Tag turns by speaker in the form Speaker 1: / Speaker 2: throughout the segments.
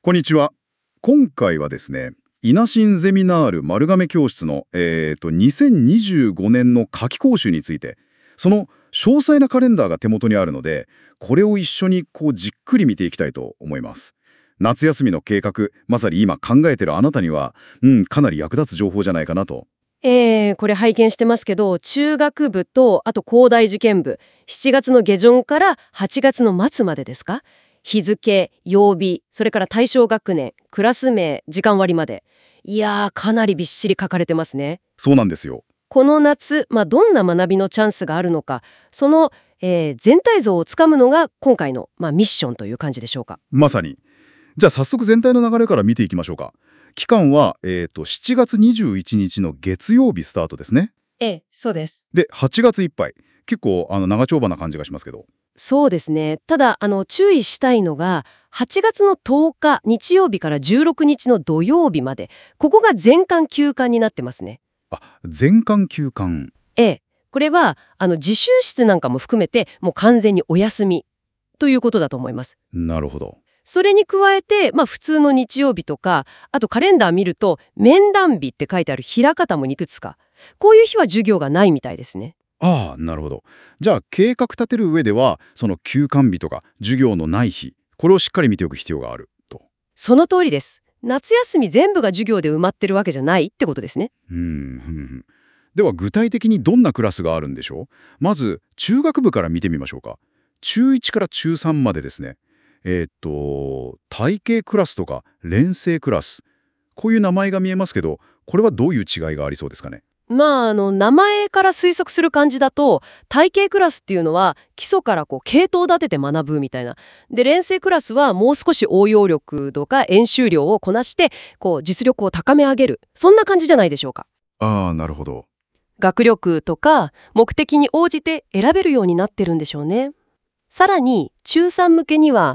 Speaker 1: こんにちは。今回はですね、イナシンゼミナール丸亀教室の、2025年の夏期講習について、その詳細なカレンダーが手元にあるので、これを一緒にじっくり見ていきたいと思います。夏休みの計画、まさに今考えてるあなたには、かなり役立つ情報じゃないかなと。
Speaker 2: これ拝見してますけど、中学部とあと高大受験部、7月の下旬から8月の末までですか？日付、曜日、それから対象学年、クラス名、時間割まで。いやー、かなりびっしり書かれてますね。
Speaker 1: そうなんですよ。
Speaker 2: この夏、どんな学びのチャンスがあるのか、その、全体像をつかむのが今回の、ミッションという感じでしょうか。
Speaker 1: まさに。じゃあ早速全体の流れから見ていきましょうか。期間は、7月21日の月曜日スタートですね。
Speaker 2: ええ、そうです。
Speaker 1: で、8月いっぱい。結構長丁場な感じがしますけど。
Speaker 2: そうですね。ただ、注意したいのが、8月の10日日曜日から16日の土曜日まで、ここが全館休館になってますね。
Speaker 1: あ、全館休館。
Speaker 2: ええ。これは、自習室なんかも含めて、もう完全にお休みということだと思います。
Speaker 1: なるほど。
Speaker 2: それに加えて、普通の日曜日とか、あとカレンダー見ると、面談日って書いてある平方もいくつか。こういう日は授業がないみたいですね。
Speaker 1: ああ、なるほど。じゃあ、計画立てる上では、その休館日とか授業のない日、これをしっかり見ておく必要があると。
Speaker 2: その通りです。夏休み全部が授業で埋まってるわけじゃないってことですね。
Speaker 1: では、具体的にどんなクラスがあるんでしょう？まず、中学部から見てみましょうか。中1から中3までですね。体系クラスとか連成クラス。こういう名前が見えますけど、これはどういう違いがありそうですかね？
Speaker 2: 名前から推測する感じだと、体系クラスっていうのは基礎から系統立てて学ぶみたいな。で、連成クラスはもう少し応用力とか演習量をこなして、実力を高め上げる。そんな感じじゃないでしょうか。
Speaker 1: ああ、なるほど。
Speaker 2: 学力とか目的に応じて選べるようになってるんでしょうね。さらに、中3向けには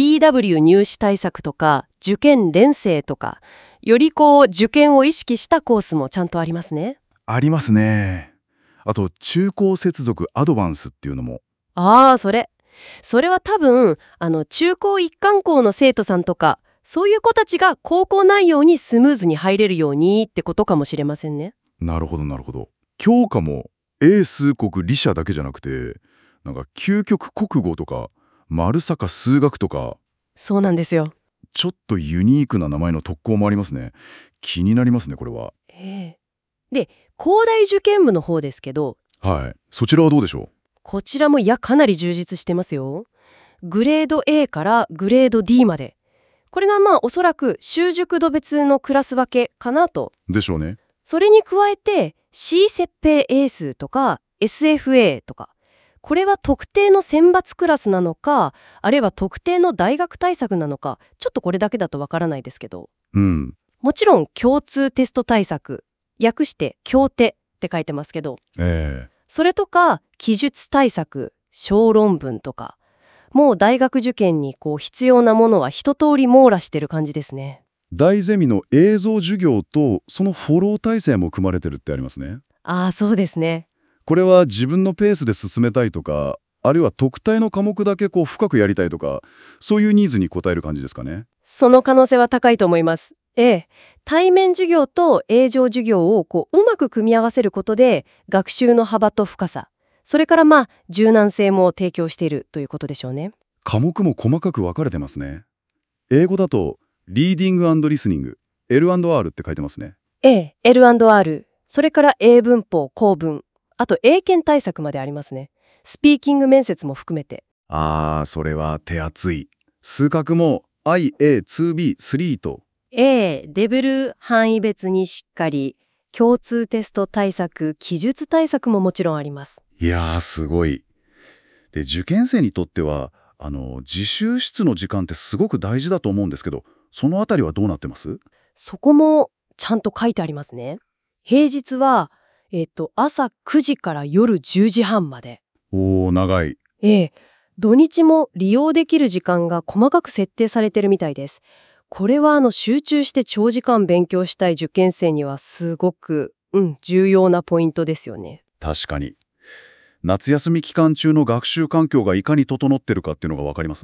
Speaker 2: BW 入試対策とか受験連成とか、より受験を意識したコースもちゃんとありますね。
Speaker 1: ありますね。あと、中高接続アドバンスっていうのも。
Speaker 2: ああ、それは多分、中高一貫校の生徒さんとか、そういう子たちが高校内容にスムーズに入れるようにってことかもしれませんね。
Speaker 1: なるほど、なるほど。教科も英数国理社だけじゃなくて、究極国語とか、丸坂数学とか、
Speaker 2: そうなんですよ。
Speaker 1: ちょっとユニークな名前の特攻もありますね。気になりますね、これは。
Speaker 2: ええ。で、高大受験部の方ですけど、
Speaker 1: はい。そちらはどうでしょ
Speaker 2: こちらもかなり充実してますよ。グレード A からグレード D まで。これがおそらく習熟度別のクラス分けかなと。
Speaker 1: う？でしょうね。
Speaker 2: それに加えて C 設定英数とか SFA とか。これは特定の選抜クラスなのか、あるいは特定の大学対策なのか、ちょっとこれだけだとわからないですけど。
Speaker 1: うん。
Speaker 2: もちろん共通テスト対策、略して共テって書いてますけど、
Speaker 1: ええ。
Speaker 2: それとか記述対策、小論文とか、もう大学受験に必要なものは一通り網羅してる感じですね。
Speaker 1: 大ゼミの映像授業とそのフォロー体制も組まれてるってありますね。
Speaker 2: ああ、そうですね。
Speaker 1: これは自分のペースで進めたいとか、あるいは特定の科目だけ深くやりたいとか、そういうニーズに応える感じですかね。
Speaker 2: その可能性は高いと思います。ええ。対面授業と映像授業をうまく組み合わせることで、学習の幅と深さ、それから柔軟性も提供しているということでしょうね。
Speaker 1: 科目も細かく分かれてますね。英語だと、リーディング&リスニング、L&R って書いてますね。
Speaker 2: ええ、L&R、それから英文法、構文、あと英検対策までありますね。スピーキング面接も含めて。
Speaker 1: それは手厚い。数学も IA2B3 と。
Speaker 2: レベル範囲別にしっかり、共通テスト対策、記述対策ももちろんあります。
Speaker 1: いやー、すごい。で、受験生にとっては、自習室の時間ってすごく大事だと思うんですけど、そのあたりはどうなってます？
Speaker 2: そこもちゃんと書いてありますね。平日は、朝9時から夜10時半まで。
Speaker 1: おー、長い。
Speaker 2: ええ、土日も利用できる時間が細かく設定されてるみたいです。これは集中して長時間勉強したい受験生にはすごく、重要なポイントですよね。
Speaker 1: 確かに。夏休み期間中の学習環境がいかに整ってるかっていうのがわかりますね。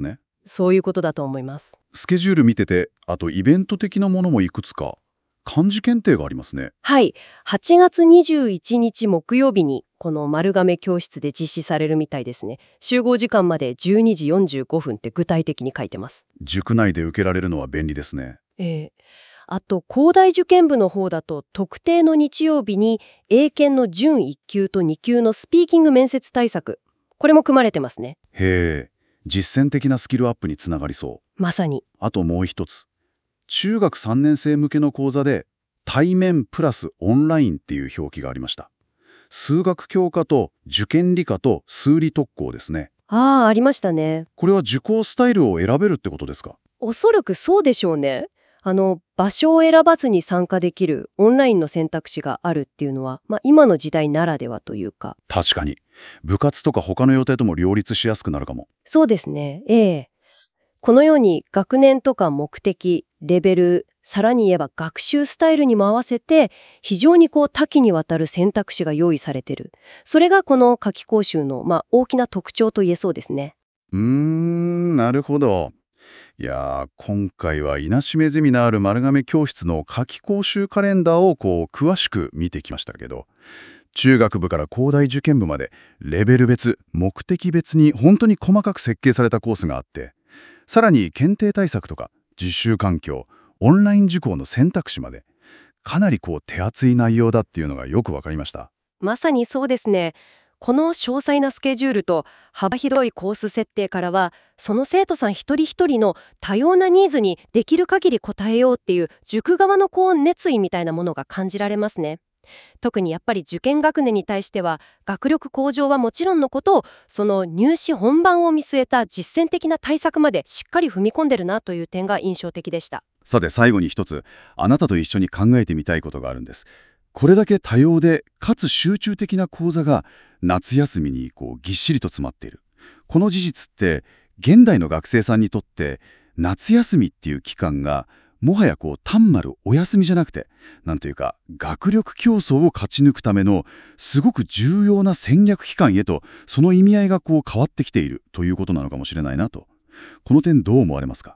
Speaker 2: そういうことだと思います。
Speaker 1: スケジュール見てて、あとイベント的なものもいくつか漢字検定がありますね。
Speaker 2: はい。8月21日木曜日にこの丸亀教室で実施されるみたいですね。集合時間まで12時45分って具体的に書いてます。
Speaker 1: 塾内で受けられるのは便利ですね。
Speaker 2: あと、高大受験部の方だと特定の日曜日に英検の準1級と2級のスピーキング面接対策。これも組まれてますね。
Speaker 1: へえ、実践的なスキルアップにつながりそう。
Speaker 2: まさに。
Speaker 1: あともう一つ。中学3年生向けの講座で対面プラスオンラインっていう表記がありました。数学教科と受験理科と数理特攻ですね。
Speaker 2: ありましたね。
Speaker 1: これは受講スタイルを選べるってことですか？
Speaker 2: おそらくそうでしょうね。場所を選ばずに参加できるオンラインの選択肢があるっていうのは、今の時代ならではというか。
Speaker 1: 確かに。部活とか他の予定とも両立しやすくなるかも。
Speaker 2: そうですね。このように学年とか目的、レベル、さらに言えば学習スタイルにも合わせて、非常に多岐にわたる選択肢が用意されてる。それがこの夏期講習の、大きな特徴と言えそうですね。
Speaker 1: なるほど。いやー、今回は稲めゼミナール丸亀教室の夏期講習カレンダーを詳しく見てきましたけど、中学部から高大受験部までレベル別、目的別に本当に細かく設計されたコースがあって、さらに検定対策とか実習環境、オンライン受講の選択肢まで、かなり手厚い内容だっていうのがよくわかりました。
Speaker 2: まさにそうですね。この詳細なスケジュールと幅広いコース設定からは、その生徒さん一人一人の多様なニーズにできる限り応えようっていう塾側の熱意みたいなものが感じられますね。特にやっぱり受験学年に対しては学力向上はもちろんのこと、その入試本番を見据えた実践的な対策までしっかり踏み込んでるなという点が印象的でした。
Speaker 1: さて最後に一つ、あなたと一緒に考えてみたいことがあるんです。これだけ多様でかつ集中的な講座が夏休みにぎっしりと詰まっている。この事実って現代の学生さんにとって夏休みっていう期間がもはや単なるお休みじゃなくて、なんというか学力競争を勝ち抜くためのすごく重要な戦略期間へと、その意味合いが変わってきているということなのかもしれないなと。この点どう思われますか？